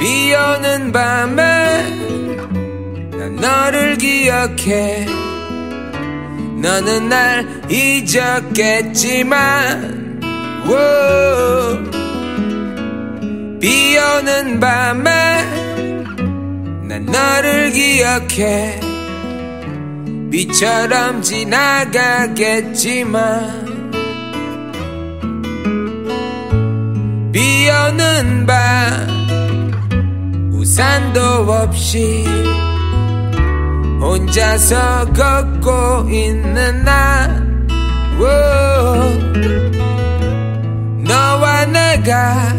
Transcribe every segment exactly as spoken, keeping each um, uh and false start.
비 오는 밤에 난 너를 기억해. 너는 날 잊었겠지만 오, 비 오는 밤에 난 너를 기억해. 비처럼 지나가겠지만 비 오는 밤 우산도 없이 혼자서 걷고 있는 나 오, 너와 내가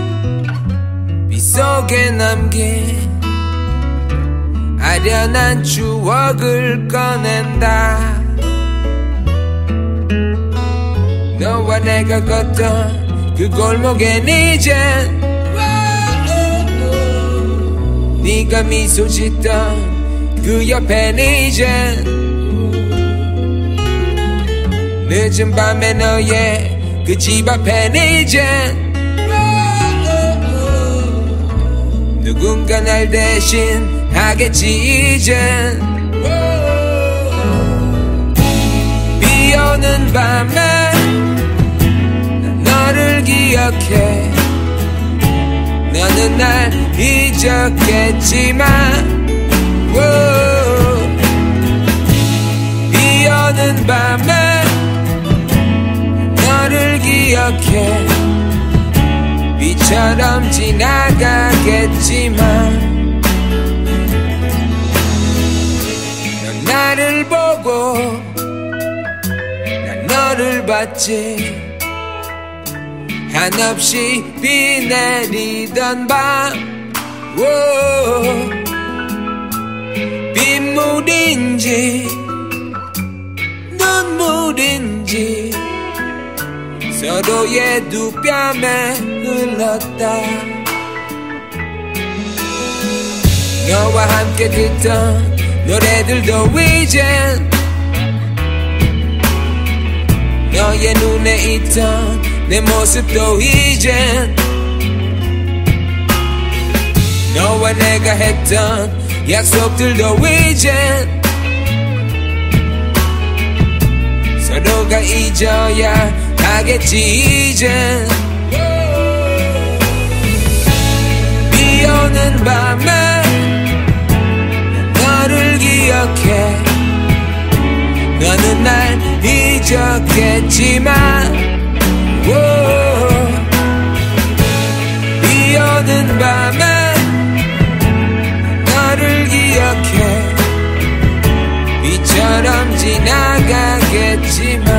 빗속에 남긴 아련한 추억을 꺼낸다. 너와 내가 걷던 그 골목엔 이젠 네가 미소 짓던 그 옆엔 이젠 늦은 밤에 너의 그 집 앞엔 이젠 누군가 날 대신 하겠지 이젠. 비 오는 밤에 난 너를 기억해. 너는 날 잊었겠지만 오, 비 오는 밤에 너를 기억해. 비처럼 지나가겠지만 나를 보고 난 너를 봤지. 한없이 비 내리던 밤 오, 빗물인지 눈물인지 서로의 두 뺨에 흘렀다. 너와 함께 듣던 노래들도 이젠 너의 눈에 있던 내 모습도 이젠 너와 내가 했던 약속들도 이젠 서로가 잊어야 하겠지 이젠. 비 오는 밤에 너를 기억해. 너는 날 잊었겠지만 오, 비 오는 밤에 너를 기억해. 비처럼 지나가겠지만